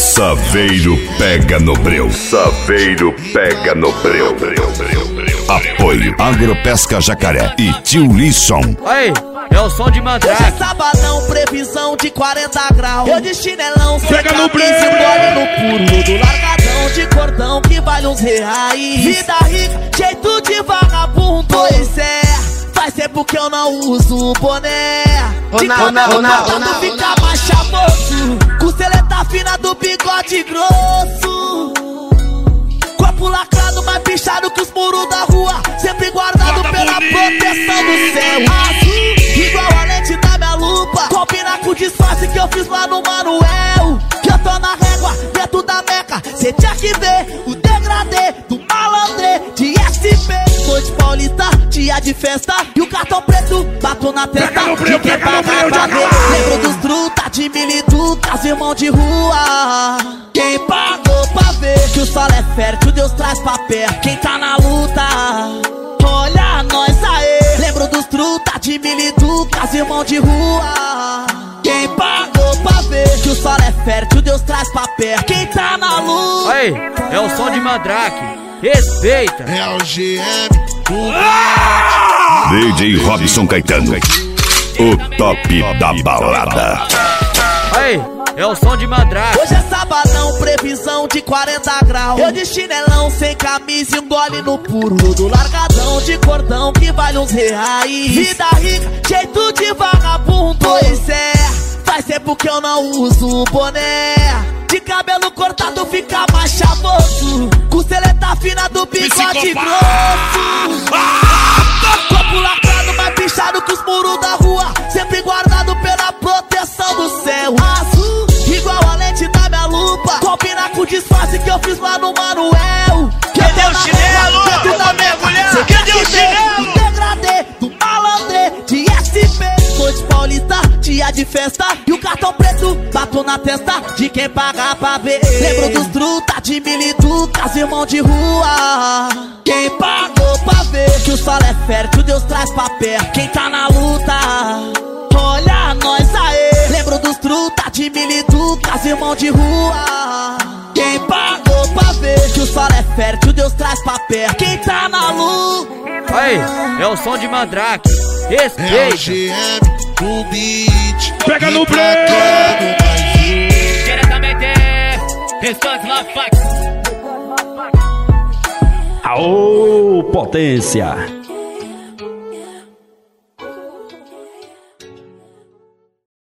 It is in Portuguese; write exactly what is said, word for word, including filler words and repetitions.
Saveiro pega no breu. Saveiro pega no breu. Apoio Agropesca Jacaré e Tio Lisson. Aí, é o som de Mandrake. Hoje é sabadão, previsão de quarenta graus. Eu de chinelão, pega no breu. No puro do largadão de cordão que vale uns reais. Vida rica, jeito de vagabundo. Pois é, faz tempo que eu não uso boné. De cabelo cortado fica mais chavoso. Costeleta fina do bigode grosso. Corpo lacrado, mais pichado que os muros da rua. Sempre guardado pela proteção do céu azul, igual a lente da minha lupa. Combina com o disfarce que eu fiz lá no Manuel. Que eu tô na régua, dentro da meca. Cê tinha que ver o degradê do malandrê de S P. Noite paulista, dia de festa. E o cartão preto, bato na testa de quem paga pra ver. Lembro dos truta de militutas, irmão de rua. Quem pagou pra ver que o sol é fértil, Deus traz pra perto. Quem tá na luta, olha nós aí. Lembro dos truta de militutas, irmão de rua. Quem pagou pra ver que o sol é fértil, Deus traz pra perto. Quem tá na luta. Aí, é o som de Mandrake. Respeita. É o G M do D J Robson Caetano, o top da balada. Aí, é o som de Mandrake. Hoje é sabadão, previsão de quarenta graus. Eu de chinelão, sem camisa e um gole no puro do largadão de cordão que vale uns reais. Vida rica, jeito de vagabundo. Pois é, faz tempo que eu não uso boné. De cabelo cortado fica mais chavoso. Costeleta fina do bigode grosso. Corpo lacrado, mais pichado que os muros da rua. Sempre guardado pela proteção do céu azul, igual a lente da minha lupa. Combina com o disfarce que eu fiz lá no Manuel. Cadê o chinelo? Cadê da minha mulher? Cadê o chinelo? O degradê do malandrê de S P. Noite paulista, dia de festa. E o cartão preto, bato na testa de quem paga pra ver. Lembro dos truta de militutas, irmão de rua. Quem pagou pra ver que o sol é fértil, Deus traz pra perto. Quem tá na luta, olha nós aí. Lembro dos truta de militutas, irmão de rua. Quem pagou pra ver que o sol é fértil, Deus traz pra perto. Quem tá na luta. Aí, é o som de Mandrake. É o Respeita. G M do beat. Pega no breu. Diretamente, Restante La Fax. Aô, potência!